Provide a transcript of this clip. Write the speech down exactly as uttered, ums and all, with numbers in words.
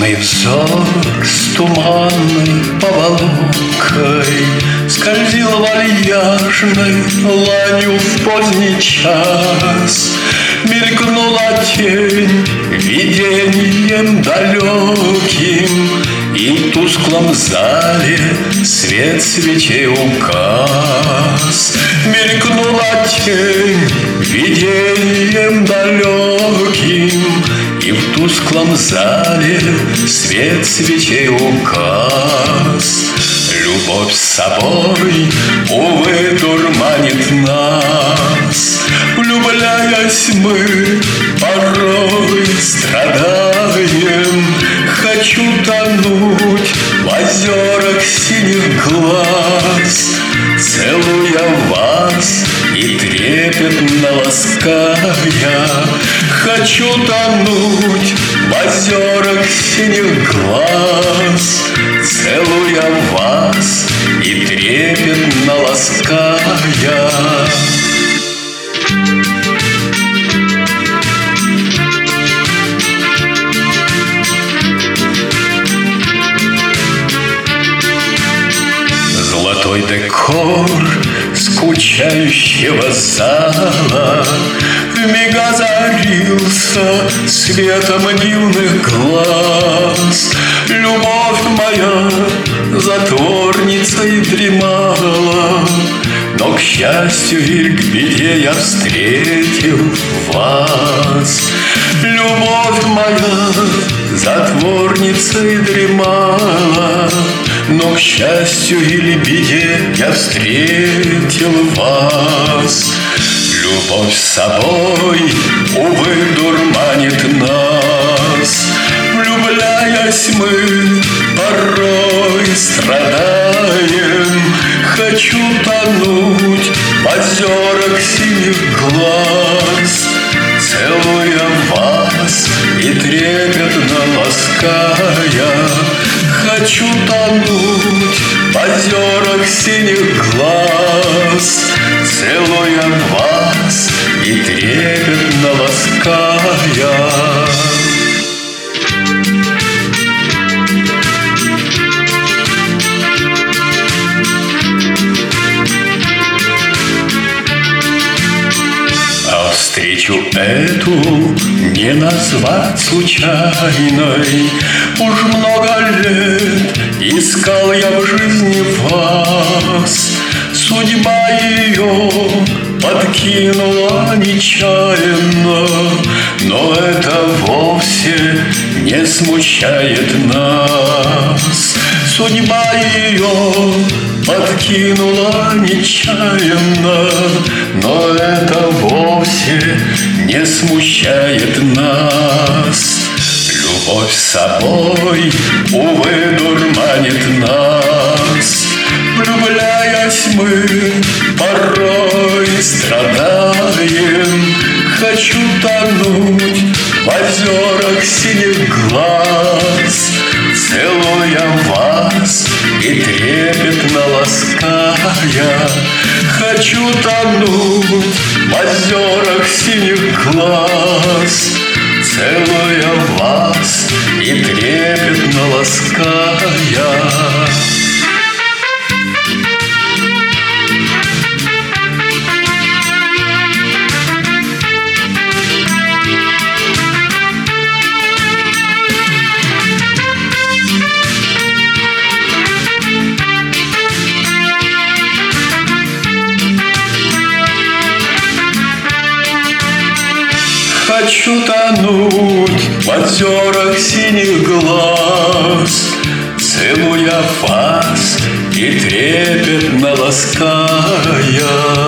Грустный взор с туманной поволокой скользил вальяжной ланью в поздний час. Мелькнула тень видением далеким, и в тусклом зале свет свечей угас. Мелькнула тень видением далеким, и в тусклом зале свет свечей угас. Любовь с собой, увы, дурманит нас. Влюбляясь, мы порой страдаем. Хочу тонуть в озерах синих глаз, целуя вас и трепетно лаская. Хочу тонуть в озерах синих глаз, целуя вас и трепетно лаская. Золотой декор скучающего зала вмиг озарился светом дивных глаз. Любовь моя затворницей дремала, но, к счастью или к беде, я встретил вас. Любовь моя затворницей дремала, но, к счастью или беде, я встретил вас. Любовь с собой, увы, дурманит нас. Влюбляясь, мы порой страдаем. Хочу тонуть в озерах синих глаз, целуя вас и трепетно лаская. Хочу тонуть в озерах синих глаз, целуя вас и трепетно лаская. Встречу эту не назвать случайной. Уж много лет искал я в жизни вас. Судьба ее подкинула нечаянно, но это вовсе не смущает нас. Судьба ее подкинула нечаянно, но это вовсе не смущает нас. Любовь с собой, увы, дурманит нас. Влюбляясь, мы порой страдаем. Хочу тонуть в озерах синих глаз, целуя вас и трепетно лаская. Хочу тонуть в озерах синих глаз, целуя вас и трепетно лаская. Хочу тонуть в озерах синих глаз, целуя вас и трепетно лаская.